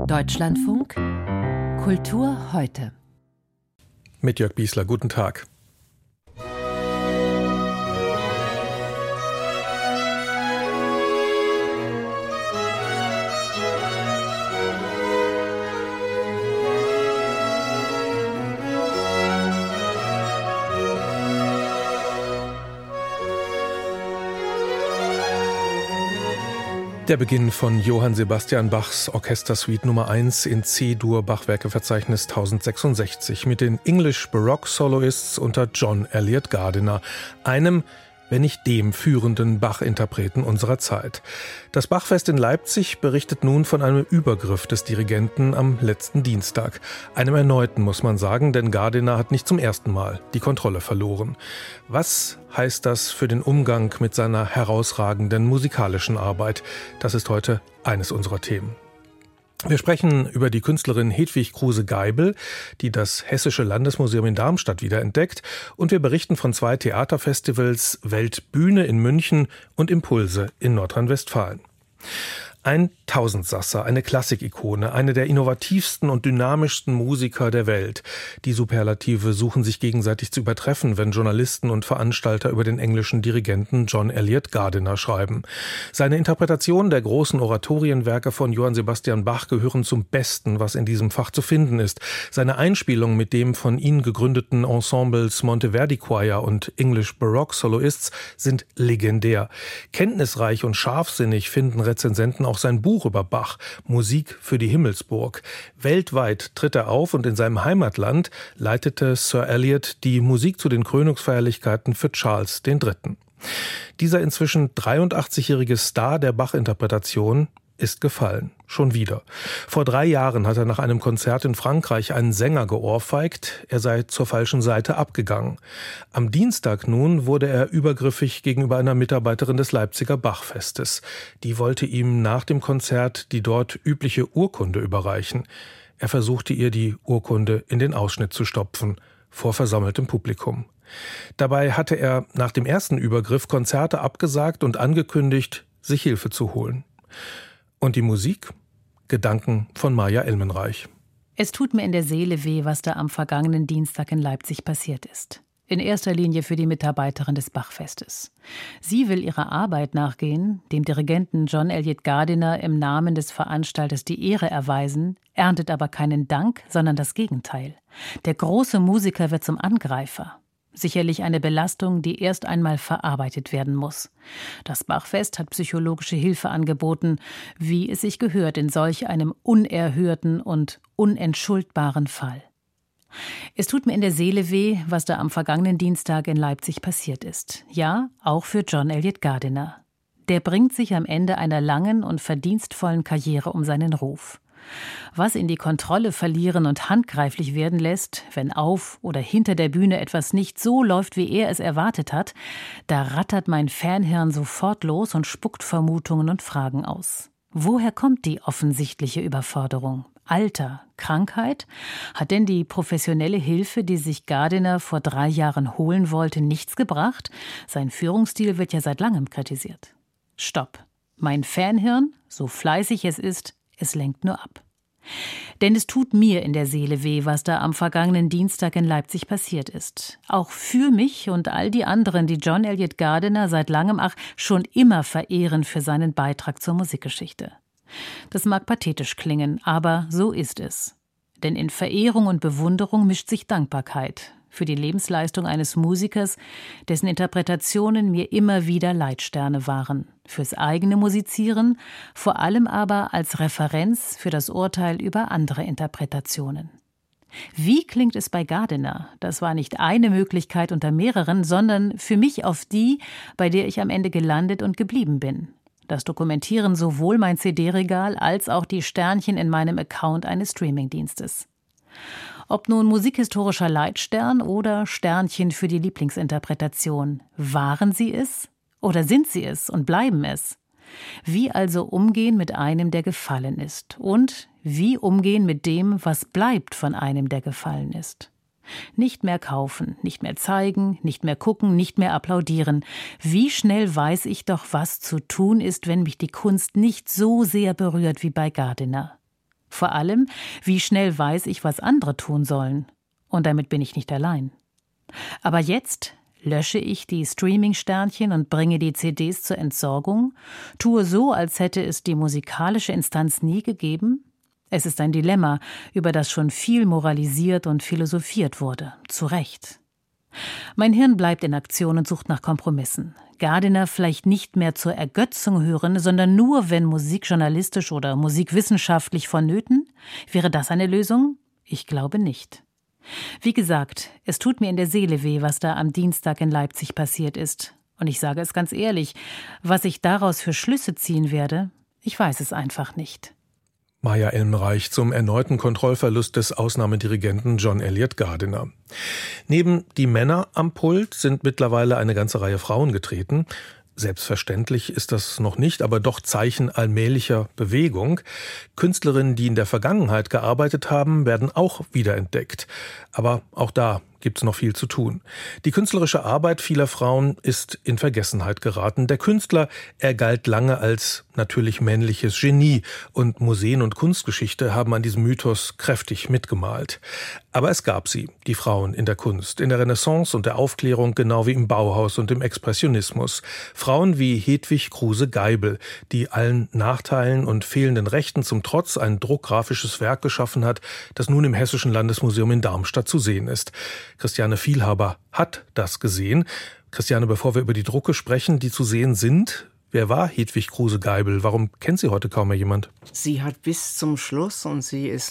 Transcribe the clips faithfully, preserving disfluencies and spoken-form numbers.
Deutschlandfunk Kultur heute. Mit Jörg Biesler, guten Tag. Der Beginn von Johann Sebastian Bachs Orchestersuite Nummer eins in C-Dur Bachwerkeverzeichnis tausendsechsundsechzig mit den English Baroque Soloists unter John Eliot Gardiner, einem, wenn nicht dem führenden Bach-Interpreten unserer Zeit. Das Bachfest in Leipzig berichtet nun von einem Übergriff des Dirigenten am letzten Dienstag. Einem erneuten, muss man sagen, denn Gardiner hat nicht zum ersten Mal die Kontrolle verloren. Was heißt das für den Umgang mit seiner herausragenden musikalischen Arbeit? Das ist heute eines unserer Themen. Wir sprechen über die Künstlerin Hedwig Kruse-Geibel, die das Hessische Landesmuseum in Darmstadt wiederentdeckt, und wir berichten von zwei Theaterfestivals, Weltbühne in München und Impulse in Nordrhein-Westfalen. Ein Tausendsasser, eine Klassikikone, eine der innovativsten und dynamischsten Musiker der Welt. Die Superlative suchen sich gegenseitig zu übertreffen, wenn Journalisten und Veranstalter über den englischen Dirigenten John Eliot Gardiner schreiben. Seine Interpretationen der großen Oratorienwerke von Johann Sebastian Bach gehören zum Besten, was in diesem Fach zu finden ist. Seine Einspielung mit dem von ihm gegründeten Ensembles Monteverdi Choir und English Baroque Soloists sind legendär. Kenntnisreich und scharfsinnig finden Rezensenten auch sein Buch über Bach, Musik für die Himmelsburg. Weltweit tritt er auf und in seinem Heimatland leitete Sir Eliot die Musik zu den Krönungsfeierlichkeiten für Charles der Dritte. Dieser inzwischen dreiundachtzigjährige Star der Bach-Interpretation ist gefallen. Schon wieder. Vor drei Jahren hat er nach einem Konzert in Frankreich einen Sänger geohrfeigt, er sei zur falschen Seite abgegangen. Am Dienstag nun wurde er übergriffig gegenüber einer Mitarbeiterin des Leipziger Bachfestes. Die wollte ihm nach dem Konzert die dort übliche Urkunde überreichen. Er versuchte ihr die Urkunde in den Ausschnitt zu stopfen, vor versammeltem Publikum. Dabei hatte er nach dem ersten Übergriff Konzerte abgesagt und angekündigt, sich Hilfe zu holen. Und die Musik? Gedanken von Maja Elmenreich. Es tut mir in der Seele weh, was da am vergangenen Dienstag in Leipzig passiert ist. In erster Linie für die Mitarbeiterin des Bachfestes. Sie will ihrer Arbeit nachgehen, dem Dirigenten John Eliot Gardiner im Namen des Veranstalters die Ehre erweisen, erntet aber keinen Dank, sondern das Gegenteil. Der große Musiker wird zum Angreifer. Sicherlich eine Belastung, die erst einmal verarbeitet werden muss. Das Bachfest hat psychologische Hilfe angeboten, wie es sich gehört in solch einem unerhörten und unentschuldbaren Fall. Es tut mir in der Seele weh, was da am vergangenen Dienstag in Leipzig passiert ist. Ja, auch für John Eliot Gardiner. Der bringt sich am Ende einer langen und verdienstvollen Karriere um seinen Ruf. Was ihn die Kontrolle verlieren und handgreiflich werden lässt, wenn auf oder hinter der Bühne etwas nicht so läuft, wie er es erwartet hat, da rattert mein Fanhirn sofort los und spuckt Vermutungen und Fragen aus. Woher kommt die offensichtliche Überforderung? Alter? Krankheit? Hat denn die professionelle Hilfe, die sich Gardiner vor drei Jahren holen wollte, nichts gebracht? Sein Führungsstil wird ja seit langem kritisiert. Stopp. Mein Fanhirn, so fleißig es ist, es lenkt nur ab. Denn es tut mir in der Seele weh, was da am vergangenen Dienstag in Leipzig passiert ist. Auch für mich und all die anderen, die John Eliot Gardiner seit langem, ach, schon immer verehren für seinen Beitrag zur Musikgeschichte. Das mag pathetisch klingen, aber so ist es. Denn in Verehrung und Bewunderung mischt sich Dankbarkeit für die Lebensleistung eines Musikers, dessen Interpretationen mir immer wieder Leitsterne waren. Fürs eigene Musizieren, vor allem aber als Referenz für das Urteil über andere Interpretationen. Wie klingt es bei Gardiner? Das war nicht eine Möglichkeit unter mehreren, sondern für mich auf die, bei der ich am Ende gelandet und geblieben bin. Das dokumentieren sowohl mein C D-Regal als auch die Sternchen in meinem Account eines Streamingdienstes. Ob nun musikhistorischer Leitstern oder Sternchen für die Lieblingsinterpretation, waren sie es oder sind sie es und bleiben es? Wie also umgehen mit einem, der gefallen ist? Und wie umgehen mit dem, was bleibt von einem, der gefallen ist? Nicht mehr kaufen, nicht mehr zeigen, nicht mehr gucken, nicht mehr applaudieren. Wie schnell weiß ich doch, was zu tun ist, wenn mich die Kunst nicht so sehr berührt wie bei Gardiner. Vor allem, wie schnell weiß ich, was andere tun sollen. Und damit bin ich nicht allein. Aber jetzt lösche ich die Streaming-Sternchen und bringe die C Ds zur Entsorgung, tue so, als hätte es die musikalische Instanz nie gegeben. Es ist ein Dilemma, über das schon viel moralisiert und philosophiert wurde. Zu Recht. Mein Hirn bleibt in Aktion und sucht nach Kompromissen. Gardiner vielleicht nicht mehr zur Ergötzung hören, sondern nur, wenn musikjournalistisch oder musikwissenschaftlich vonnöten? Wäre das eine Lösung? Ich glaube nicht. Wie gesagt, es tut mir in der Seele weh, was da am Dienstag in Leipzig passiert ist. Und ich sage es ganz ehrlich, was ich daraus für Schlüsse ziehen werde, ich weiß es einfach nicht. Maja Elmreich zum erneuten Kontrollverlust des Ausnahmedirigenten John Eliot Gardiner. Neben die Männer am Pult sind mittlerweile eine ganze Reihe Frauen getreten. Selbstverständlich ist das noch nicht, aber doch Zeichen allmählicher Bewegung. Künstlerinnen, die in der Vergangenheit gearbeitet haben, werden auch wiederentdeckt. Aber auch da gibt es noch viel zu tun. Die künstlerische Arbeit vieler Frauen ist in Vergessenheit geraten. Der Künstler, er galt lange als natürlich männliches Genie und Museen und Kunstgeschichte haben an diesem Mythos kräftig mitgemalt. Aber es gab sie, die Frauen in der Kunst, in der Renaissance und der Aufklärung, genau wie im Bauhaus und im Expressionismus. Frauen wie Hedwig Kruse-Geibel, die allen Nachteilen und fehlenden Rechten zum Trotz ein druckgrafisches Werk geschaffen hat, das nun im Hessischen Landesmuseum in Darmstadt zu sehen ist. Christiane Vielhaber hat das gesehen. Christiane, bevor wir über die Drucke sprechen, die zu sehen sind, wer war Hedwig Kruse-Geibel? Warum kennt sie heute kaum mehr jemand? Sie hat bis zum Schluss, und sie ist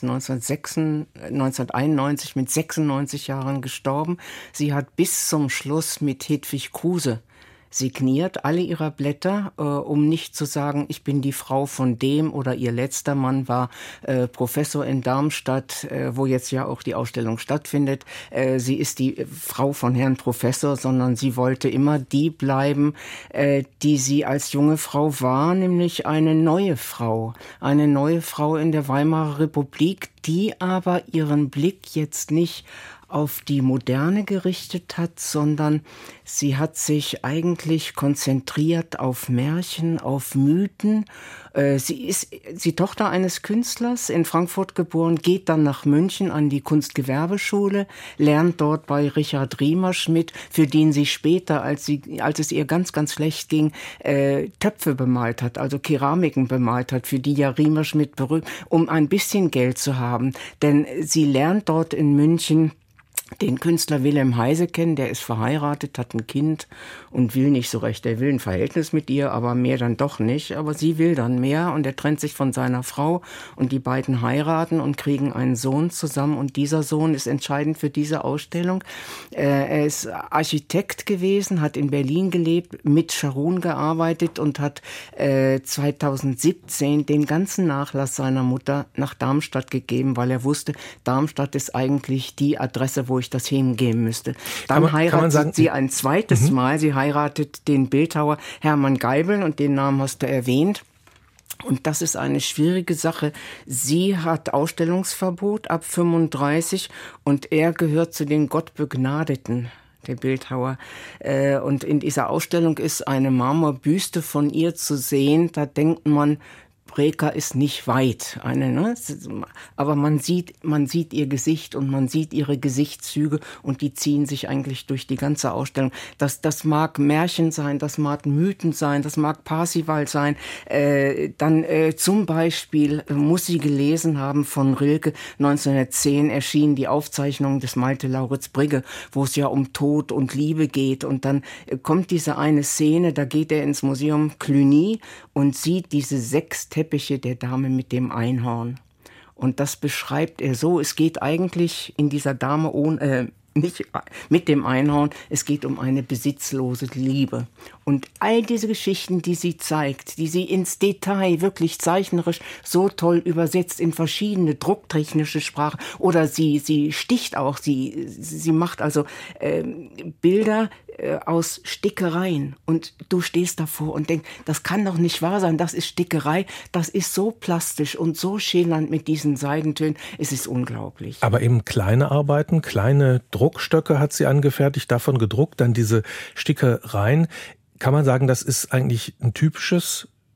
neunzehnhunderteinundneunzig mit sechsundneunzig Jahren gestorben, sie hat bis zum Schluss mit Hedwig Kruse signiert, alle ihrer Blätter, äh, um nicht zu sagen, ich bin die Frau von dem, oder ihr letzter Mann war äh, Professor in Darmstadt, äh, wo jetzt ja auch die Ausstellung stattfindet. Äh, sie ist die Frau von Herrn Professor, sondern sie wollte immer die bleiben, äh, die sie als junge Frau war, nämlich eine neue Frau. Eine neue Frau in der Weimarer Republik, die aber ihren Blick jetzt nicht auf die Moderne gerichtet hat, sondern sie hat sich eigentlich konzentriert auf Märchen, auf Mythen. Sie ist die Tochter eines Künstlers, in Frankfurt geboren, geht dann nach München an die Kunstgewerbeschule, lernt dort bei Richard Riemerschmidt, für den sie später, als sie, als es ihr ganz, ganz schlecht ging, äh, Töpfe bemalt hat, also Keramiken bemalt hat, für die ja Riemerschmidt berühmt, um ein bisschen Geld zu haben. Denn sie lernt dort in München den Künstler Wilhelm Heise kennen, der ist verheiratet, hat ein Kind und will nicht so recht. Er will ein Verhältnis mit ihr, aber mehr dann doch nicht. Aber sie will dann mehr und er trennt sich von seiner Frau und die beiden heiraten und kriegen einen Sohn zusammen. Und dieser Sohn ist entscheidend für diese Ausstellung. Er ist Architekt gewesen, hat in Berlin gelebt, mit Scharun gearbeitet und hat zweitausendsiebzehn den ganzen Nachlass seiner Mutter nach Darmstadt gegeben, weil er wusste, Darmstadt ist eigentlich die Adresse, wo ich das hingeben müsste. Dann man, heiratet sagen, sie ein zweites mhm. Mal. Sie heiratet den Bildhauer Hermann Geibel und den Namen hast du erwähnt. Und das ist eine schwierige Sache. Sie hat Ausstellungsverbot ab fünfunddreißig und er gehört zu den Gottbegnadeten, der Bildhauer. Und in dieser Ausstellung ist eine Marmorbüste von ihr zu sehen. Da denkt man, Breka ist nicht weit, eine, ne? Aber man sieht, man sieht ihr Gesicht und man sieht ihre Gesichtszüge und die ziehen sich eigentlich durch die ganze Ausstellung. Das, das mag Märchen sein, das mag Mythen sein, das mag Parsival sein. Äh, dann äh, zum Beispiel äh, muss sie gelesen haben von Rilke, neunzehnhundertzehn erschien die Aufzeichnung des Malte Lauritz Brigge, wo es ja um Tod und Liebe geht. Und dann äh, kommt diese eine Szene, da geht er ins Museum Cluny und sieht diese sechs Teppiche der Dame mit dem Einhorn. Und das beschreibt er so, es geht eigentlich in dieser Dame ohne, äh, nicht mit dem Einhorn, es geht um eine besitzlose Liebe. Und all diese Geschichten, die sie zeigt, die sie ins Detail wirklich zeichnerisch so toll übersetzt in verschiedene drucktechnische Sprachen, oder sie, sie sticht auch, sie, sie macht also äh, Bilder äh, aus Stickereien. Und du stehst davor und denkst, das kann doch nicht wahr sein, das ist Stickerei, das ist so plastisch und so schillernd mit diesen Seidentönen, es ist unglaublich. Aber eben kleine Arbeiten, kleine Druckstöcke hat sie angefertigt, davon gedruckt, dann diese Stickereien. Kann man sagen, das ist eigentlich ein typisches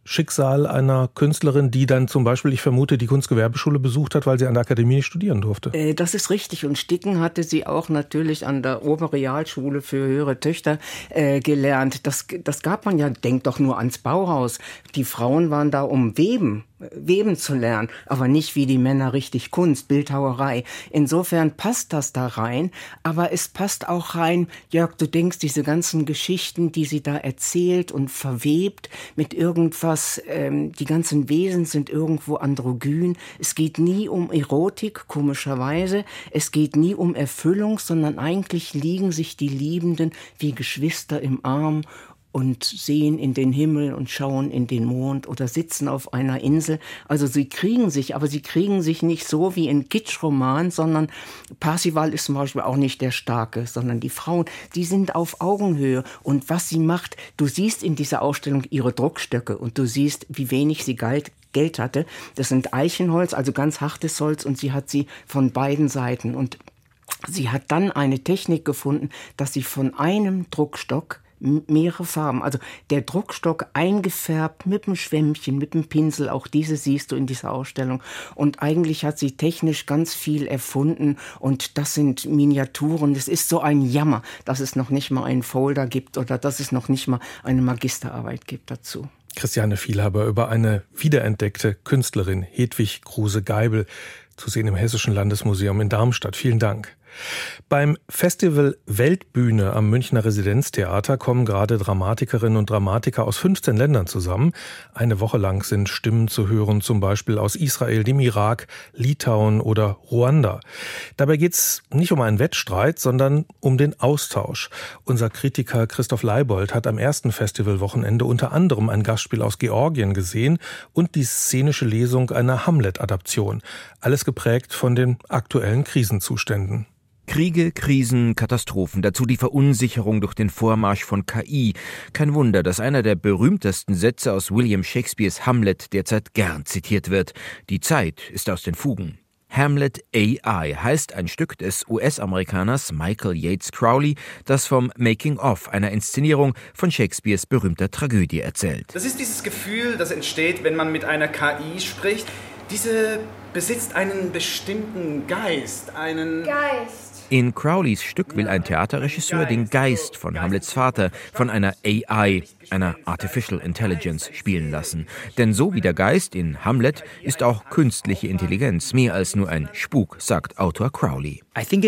Schicksal einer Künstlerin, die dann zum Beispiel, ich vermute, die Kunstgewerbeschule besucht hat, weil sie an der Akademie nicht studieren durfte. Äh, das ist richtig. Und Sticken hatte sie auch natürlich an der Oberrealschule für höhere Töchter äh, gelernt. Das, das gab man ja, denkt doch nur ans Bauhaus. Die Frauen waren da, um Weben Weben zu lernen, aber nicht wie die Männer richtig Kunst, Bildhauerei. Insofern passt das da rein, aber es passt auch rein, Jörg, du denkst, diese ganzen Geschichten, die sie da erzählt und verwebt mit irgendwas, ähm, die ganzen Wesen sind irgendwo androgyn. Es geht nie um Erotik, komischerweise. Es geht nie um Erfüllung, sondern eigentlich liegen sich die Liebenden wie Geschwister im Arm und sehen in den Himmel und schauen in den Mond oder sitzen auf einer Insel. Also sie kriegen sich, aber sie kriegen sich nicht so wie in Kitschroman, sondern Parzival ist zum Beispiel auch nicht der Starke, sondern die Frauen, die sind auf Augenhöhe. Und was sie macht, du siehst in dieser Ausstellung ihre Druckstöcke und du siehst, wie wenig sie galt, Geld hatte. Das sind Eichenholz, also ganz hartes Holz, und sie hat sie von beiden Seiten. Und sie hat dann eine Technik gefunden, dass sie von einem Druckstock mehrere Farben, also der Druckstock eingefärbt mit dem Schwämmchen, mit dem Pinsel, auch diese siehst du in dieser Ausstellung. Und eigentlich hat sie technisch ganz viel erfunden und das sind Miniaturen. Es ist so ein Jammer, dass es noch nicht mal einen Folder gibt oder dass es noch nicht mal eine Magisterarbeit gibt dazu. Christiane Vielhaber über eine wiederentdeckte Künstlerin, Hedwig Kruse-Geibel, zu sehen im Hessischen Landesmuseum in Darmstadt. Vielen Dank. Beim Festival Weltbühne am Münchner Residenztheater kommen gerade Dramatikerinnen und Dramatiker aus fünfzehn Ländern zusammen. Eine Woche lang sind Stimmen zu hören, zum Beispiel aus Israel, dem Irak, Litauen oder Ruanda. Dabei geht es nicht um einen Wettstreit, sondern um den Austausch. Unser Kritiker Christoph Leibold hat am ersten Festivalwochenende unter anderem ein Gastspiel aus Georgien gesehen und die szenische Lesung einer Hamlet-Adaption. Alles geprägt von den aktuellen Krisenzuständen. Kriege, Krisen, Katastrophen, dazu die Verunsicherung durch den Vormarsch von K I. Kein Wunder, dass einer der berühmtesten Sätze aus William Shakespeares Hamlet derzeit gern zitiert wird. Die Zeit ist aus den Fugen. Hamlet A I heißt ein Stück des U S-Amerikaners Michael Yates Crowley, das vom Making-of einer Inszenierung von Shakespeares berühmter Tragödie erzählt. Das ist dieses Gefühl, das entsteht, wenn man mit einer K I spricht. Diese besitzt einen bestimmten Geist, einen... Geist. In Crowleys Stück will ein Theaterregisseur den Geist von Hamlets Vater von einer A I, einer Artificial Intelligence, spielen lassen. Denn so wie der Geist in Hamlet ist auch künstliche Intelligenz mehr als nur ein Spuk, sagt Autor Crowley.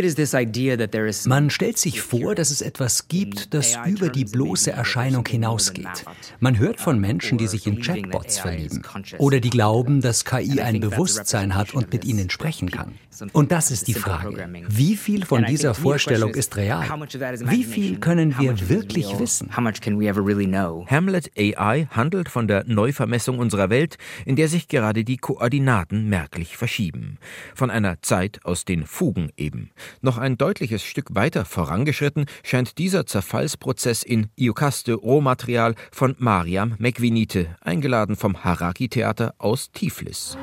Man stellt sich vor, dass es etwas gibt, das über die bloße Erscheinung hinausgeht. Man hört von Menschen, die sich in Chatbots verlieben oder die glauben, dass K I ein Bewusstsein hat und mit ihnen sprechen kann. Und das ist die Frage. Wie viel von dieser Vorstellung ist real? Wie viel können wir wirklich wissen? Hamlet A I handelt von der Neuvermessung unserer Welt, in der sich gerade die Koordinaten merklich verschieben. Von einer Zeit aus den Fugen eben. Noch ein deutliches Stück weiter vorangeschritten scheint dieser Zerfallsprozess in Iokaste Rohmaterial von Mariam Mekvinite, eingeladen vom Haraki-Theater aus Tiflis.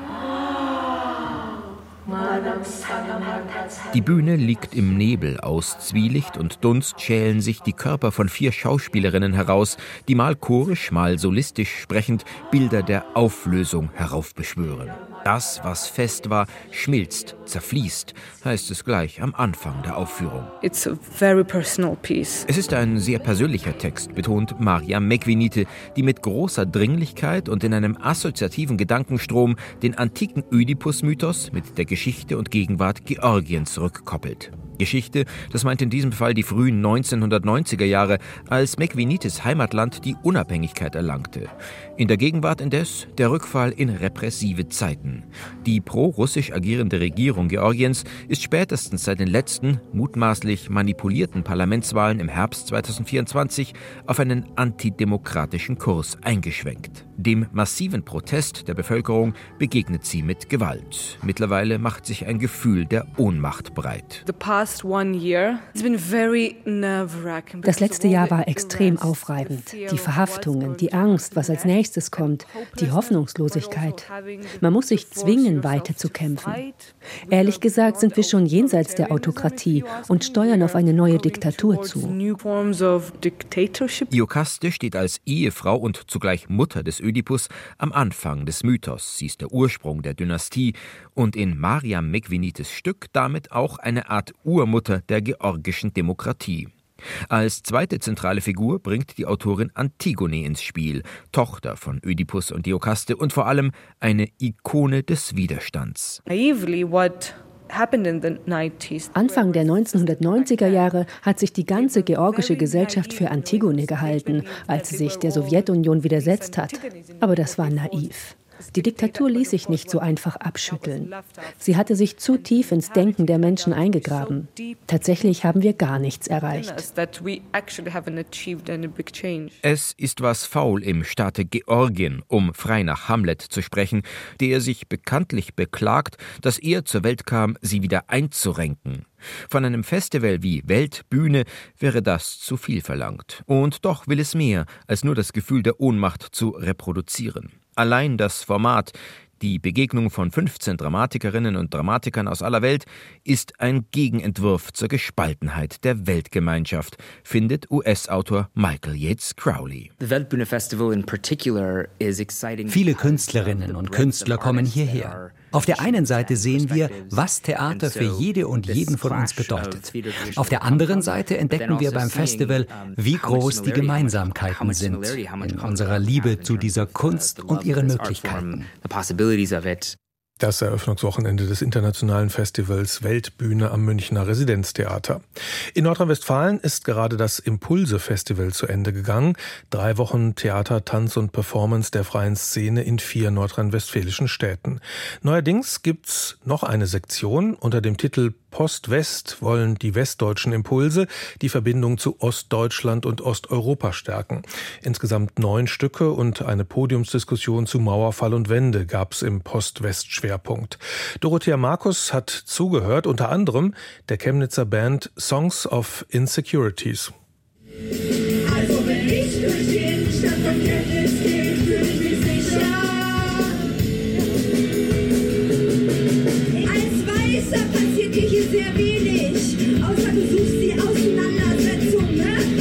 Die Bühne liegt im Nebel. Aus Zwielicht und Dunst schälen sich die Körper von vier Schauspielerinnen heraus, die mal chorisch, mal solistisch sprechend Bilder der Auflösung heraufbeschwören. Das, was fest war, schmilzt, zerfließt, heißt es gleich am Anfang der Aufführung. It's a very personal piece. Es ist ein sehr persönlicher Text, betont Mariam Mekvinite, die mit großer Dringlichkeit und in einem assoziativen Gedankenstrom den antiken Ödipus-Mythos mit der Geschichte und Gegenwart Georgiens rückkoppelt. Geschichte, das meint in diesem Fall die frühen neunzehnhundertneunziger Jahre, als Mekvinites Heimatland die Unabhängigkeit erlangte. In der Gegenwart indes der Rückfall in repressive Zeiten. Die pro-russisch agierende Regierung Georgiens ist spätestens seit den letzten, mutmaßlich manipulierten Parlamentswahlen im Herbst zweitausendvierundzwanzig auf einen antidemokratischen Kurs eingeschwenkt. Dem massiven Protest der Bevölkerung begegnet sie mit Gewalt. Mittlerweile macht sich sich ein Gefühl der Ohnmacht breit. Das letzte Jahr war extrem aufreibend. Die Verhaftungen, die Angst, was als nächstes kommt, die Hoffnungslosigkeit. Man muss sich zwingen, weiterzukämpfen. Ehrlich gesagt sind wir schon jenseits der Autokratie und steuern auf eine neue Diktatur zu. Iokaste steht als Ehefrau und zugleich Mutter des Ödipus am Anfang des Mythos. Sie ist der Ursprung der Dynastie und in Mariam Mekvenites Stück damit auch eine Art Urmutter der georgischen Demokratie. Als zweite zentrale Figur bringt die Autorin Antigone ins Spiel, Tochter von Ödipus und Iokaste und vor allem eine Ikone des Widerstands. Anfang der neunzehnhundertneunziger Jahre hat sich die ganze georgische Gesellschaft für Antigone gehalten, als sie sich der Sowjetunion widersetzt hat. Aber das war naiv. Die Diktatur ließ sich nicht so einfach abschütteln. Sie hatte sich zu tief ins Denken der Menschen eingegraben. Tatsächlich haben wir gar nichts erreicht. Es ist was faul im Staate Georgien, um frei nach Hamlet zu sprechen, der sich bekanntlich beklagt, dass er zur Welt kam, sie wieder einzurenken. Von einem Festival wie Weltbühne wäre das zu viel verlangt. Und doch will es mehr, als nur das Gefühl der Ohnmacht zu reproduzieren. Allein das Format, die Begegnung von fünfzehn Dramatikerinnen und Dramatikern aus aller Welt, ist ein Gegenentwurf zur Gespaltenheit der Weltgemeinschaft, findet U S-Autor Michael Yates Crowley. Viele Künstlerinnen und Künstler kommen hierher. Auf der einen Seite sehen wir, was Theater für jede und jeden von uns bedeutet. Auf der anderen Seite entdecken wir beim Festival, wie groß die Gemeinsamkeiten sind in unserer Liebe zu dieser Kunst und ihren Möglichkeiten. Das Eröffnungswochenende des internationalen Festivals Weltbühne am Münchner Residenztheater. In Nordrhein-Westfalen ist gerade das Impulse-Festival zu Ende gegangen. Drei Wochen Theater, Tanz und Performance der freien Szene in vier nordrhein-westfälischen Städten. Neuerdings gibt's noch eine Sektion unter dem Titel Post-West wollen die westdeutschen Impulse die Verbindung zu Ostdeutschland und Osteuropa stärken. Insgesamt neun Stücke und eine Podiumsdiskussion zu Mauerfall und Wende gab's im Post-West-Schwerpunkt. Dorothea Markus hat zugehört, unter anderem der Chemnitzer Band Songs of Insecurities. Also wenn ich durch die Innenstadt von Chemnitz gehe, fühle ich mich sicher. Als Weißer passiert dir hier sehr wenig, außer du suchst die Auseinandersetzung,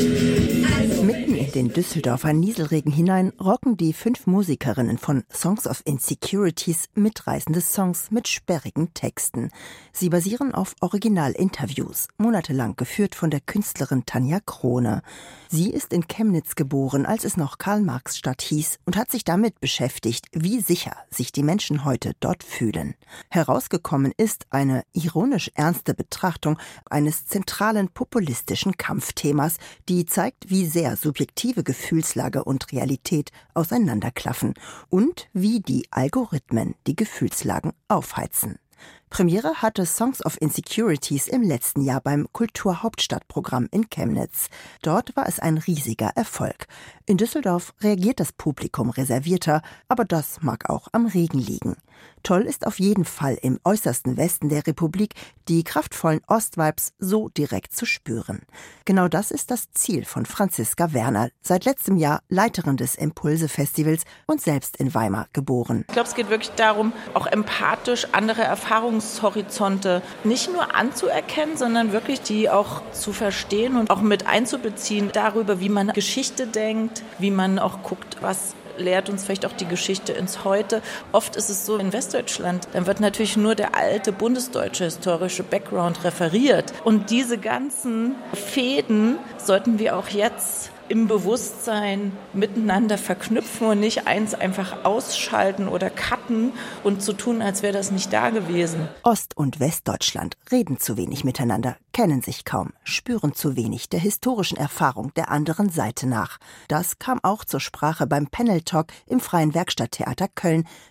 ne? Also mitten in den Düsseldorfer Nieselregen hinein rocken die fünf Musikerinnen von Songs of Insecurities mitreißende Songs mit sperrigen Texten. Sie basieren auf Originalinterviews, monatelang geführt von der Künstlerin Tanja Krone. Sie ist in Chemnitz geboren, als es noch Karl-Marx-Stadt hieß, und hat sich damit beschäftigt, wie sicher sich die Menschen heute dort fühlen. Herausgekommen ist eine ironisch ernste Betrachtung eines zentralen populistischen Kampfthemas, die zeigt, wie sehr subjektive Gefühlslage und Realität auseinanderklaffen und wie die Algorithmen die Gefühlslagen aufheizen. Premiere hatte Songs of Insecurities im letzten Jahr beim Kulturhauptstadtprogramm in Chemnitz. Dort war es ein riesiger Erfolg. In Düsseldorf reagiert das Publikum reservierter, aber das mag auch am Regen liegen. Toll ist auf jeden Fall im äußersten Westen der Republik die kraftvollen Ostvibes so direkt zu spüren. Genau das ist das Ziel von Franziska Werner, seit letztem Jahr Leiterin des Impulse-Festivals und selbst in Weimar geboren. Ich glaube, es geht wirklich darum, auch empathisch andere Erfahrungshorizonte nicht nur anzuerkennen, sondern wirklich die auch zu verstehen und auch mit einzubeziehen darüber, wie man Geschichte denkt, wie man auch guckt, was lehrt uns vielleicht auch die Geschichte ins Heute. Oft ist es so in Westdeutschland, dann wird natürlich nur der alte bundesdeutsche historische Background referiert. Und diese ganzen Fäden sollten wir auch jetzt im Bewusstsein miteinander verknüpfen und nicht eins einfach ausschalten oder cutten und zu tun, als wäre das nicht da gewesen. Ost- und Westdeutschland reden zu wenig miteinander, kennen sich kaum, spüren zu wenig der historischen Erfahrung der anderen Seite nach. Das kam auch zur Sprache beim Panel Talk im Freien Werkstatttheater Köln,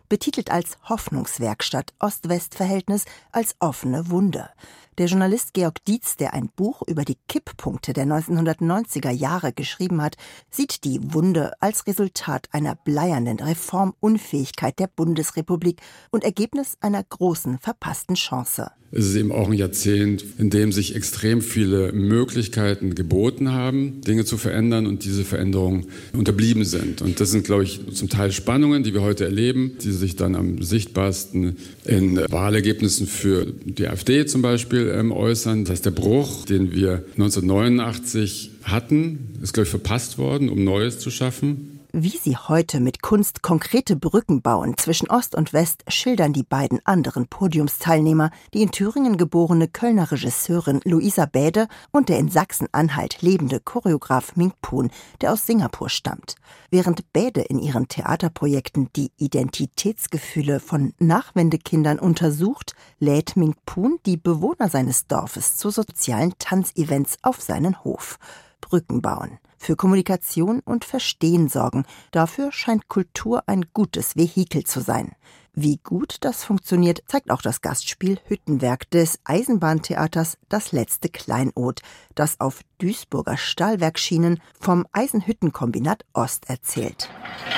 betitelt als Hoffnungswerkstatt Ost-West-Verhältnis als offene Wunde. Der Journalist Georg Dietz, der ein Buch über die Kipppunkte der neunzehnhundertneunziger Jahre geschrieben hat, sieht die Wunde als Resultat einer bleiernen Reformunfähigkeit der Bundesrepublik und Ergebnis einer großen verpassten Chance. Es ist eben auch ein Jahrzehnt, in dem sich extrem viele Möglichkeiten geboten haben, Dinge zu verändern und diese Veränderungen unterblieben sind. Und das sind, glaube ich, zum Teil Spannungen, die wir heute erleben, die sich dann am sichtbarsten in Wahlergebnissen für die AfD zum Beispiel ähm, äußern. Das heißt, der Bruch, den wir neunzehnhundertneunundachtzig hatten, ist, glaube ich, verpasst worden, um Neues zu schaffen. Wie sie heute mit Kunst konkrete Brücken bauen zwischen Ost und West, schildern die beiden anderen Podiumsteilnehmer, die in Thüringen geborene Kölner Regisseurin Luisa Bäde und der in Sachsen-Anhalt lebende Choreograf Ming Poon, der aus Singapur stammt. Während Bäde in ihren Theaterprojekten die Identitätsgefühle von Nachwendekindern untersucht, lädt Ming Poon die Bewohner seines Dorfes zu sozialen Tanzevents auf seinen Hof. Brücken bauen. Für Kommunikation und Verstehen sorgen. Dafür scheint Kultur ein gutes Vehikel zu sein. Wie gut das funktioniert, zeigt auch das Gastspiel Hüttenwerk des Eisenbahntheaters Das letzte Kleinod, das auf Duisburger Stahlwerkschienen vom Eisenhüttenkombinat Ost erzählt.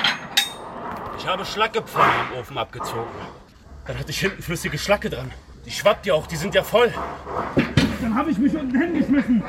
Ich habe Schlackepfannen am Ofen abgezogen. Dann hatte ich hinten flüssige Schlacke dran. Die schwappt ja auch, die sind ja voll. Dann habe ich mich unten hingeschmissen.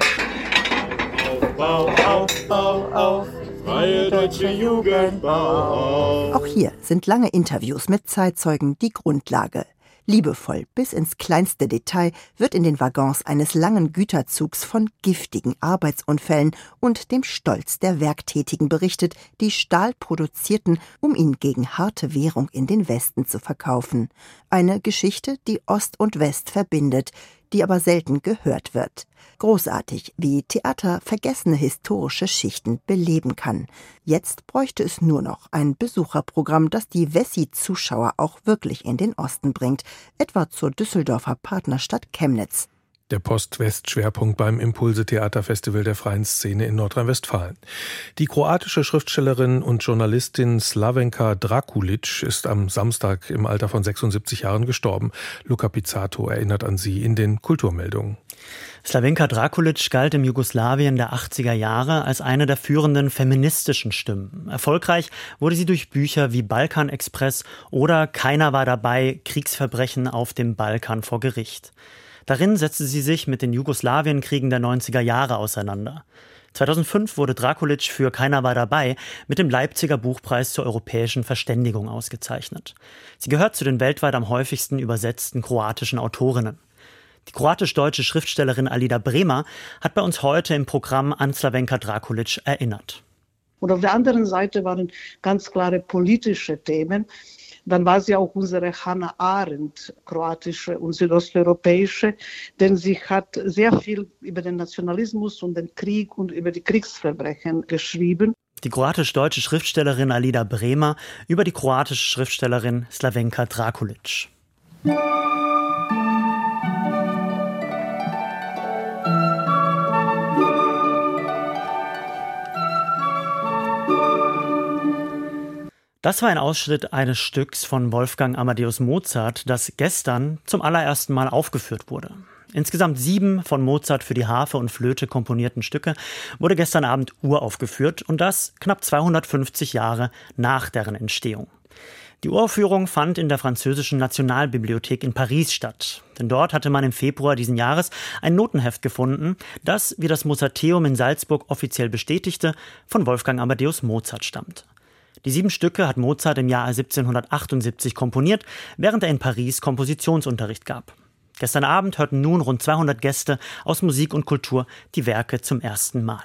Bau auf, bau auf, freie deutsche Jugend, bau auf. Auch hier sind lange Interviews mit Zeitzeugen die Grundlage. Liebevoll bis ins kleinste Detail wird in den Waggons eines langen Güterzugs von giftigen Arbeitsunfällen und dem Stolz der Werktätigen berichtet, die Stahl produzierten, um ihn gegen harte Währung in den Westen zu verkaufen. Eine Geschichte, die Ost und West verbindet, die aber selten gehört wird. Großartig, wie Theater vergessene historische Schichten beleben kann. Jetzt bräuchte es nur noch ein Besucherprogramm, das die Wessi-Zuschauer auch wirklich in den Osten bringt, etwa zur Düsseldorfer Partnerstadt Chemnitz. Der Post-West-Schwerpunkt beim Impulse-Theaterfestival der freien Szene in Nordrhein-Westfalen. Die kroatische Schriftstellerin und Journalistin Slavenka Drakulic ist am Samstag im Alter von sechsundsiebzig Jahren gestorben. Luca Pizzato erinnert an sie in den Kulturmeldungen. Slavenka Drakulic galt im Jugoslawien der achtziger Jahre als eine der führenden feministischen Stimmen. Erfolgreich wurde sie durch Bücher wie Balkan-Express oder Keiner war dabei, Kriegsverbrechen auf dem Balkan vor Gericht. Darin setzte sie sich mit den Jugoslawienkriegen der neunziger Jahre auseinander. zweitausendfünf wurde Drakulic für Keiner war dabei mit dem Leipziger Buchpreis zur europäischen Verständigung ausgezeichnet. Sie gehört zu den weltweit am häufigsten übersetzten kroatischen Autorinnen. Die kroatisch-deutsche Schriftstellerin Alida Bremer hat bei uns heute im Programm an Slavenka Drakulic erinnert. Und auf der anderen Seite waren ganz klare politische Themen. Dann war sie auch unsere Hannah Arendt, kroatische und südosteuropäische, denn sie hat sehr viel über den Nationalismus und den Krieg und über die Kriegsverbrechen geschrieben. Die kroatisch-deutsche Schriftstellerin Alida Bremer über die kroatische Schriftstellerin Slavenka Drakulic. Das war ein Ausschnitt eines Stücks von Wolfgang Amadeus Mozart, das gestern zum allerersten Mal aufgeführt wurde. Insgesamt sieben von Mozart für die Harfe und Flöte komponierten Stücke wurde gestern Abend uraufgeführt und das knapp zweihundertfünfzig Jahre nach deren Entstehung. Die Uraufführung fand in der französischen Nationalbibliothek in Paris statt. Denn dort hatte man im Februar diesen Jahres ein Notenheft gefunden, das, wie das Mozarteum in Salzburg offiziell bestätigte, von Wolfgang Amadeus Mozart stammt. Die sieben Stücke hat Mozart im Jahr siebzehnhundertachtundsiebzig komponiert, während er in Paris Kompositionsunterricht gab. Gestern Abend hörten nun rund zweihundert Gäste aus Musik und Kultur die Werke zum ersten Mal.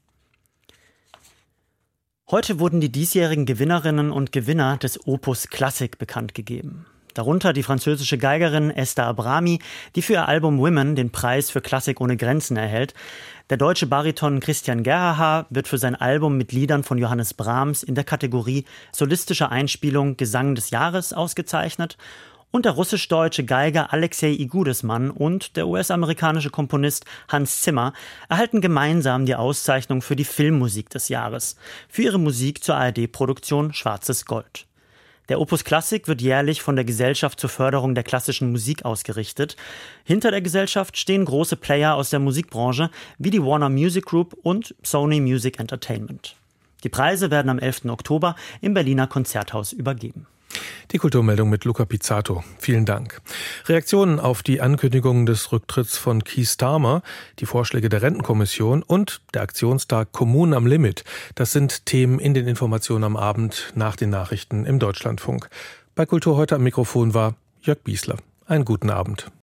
Heute wurden die diesjährigen Gewinnerinnen und Gewinner des Opus Classic bekannt gegeben. Darunter die französische Geigerin Esther Abrami, die für ihr Album Women den Preis für Klassik ohne Grenzen erhält. Der deutsche Bariton Christian Gerhaher wird für sein Album mit Liedern von Johannes Brahms in der Kategorie Solistische Einspielung Gesang des Jahres ausgezeichnet. Und der russisch-deutsche Geiger Alexei Igudesmann und der U S-amerikanische Komponist Hans Zimmer erhalten gemeinsam die Auszeichnung für die Filmmusik des Jahres, für ihre Musik zur A R D-Produktion Schwarzes Gold. Der Opus Klassik wird jährlich von der Gesellschaft zur Förderung der klassischen Musik ausgerichtet. Hinter der Gesellschaft stehen große Player aus der Musikbranche wie die Warner Music Group und Sony Music Entertainment. Die Preise werden am elften Oktober im Berliner Konzerthaus übergeben. Die Kulturmeldung mit Luca Pizzato. Vielen Dank. Reaktionen auf die Ankündigung des Rücktritts von Keir Starmer, die Vorschläge der Rentenkommission und der Aktionstag Kommunen am Limit. Das sind Themen in den Informationen am Abend nach den Nachrichten im Deutschlandfunk. Bei Kultur heute am Mikrofon war Jörg Biesler. Einen guten Abend.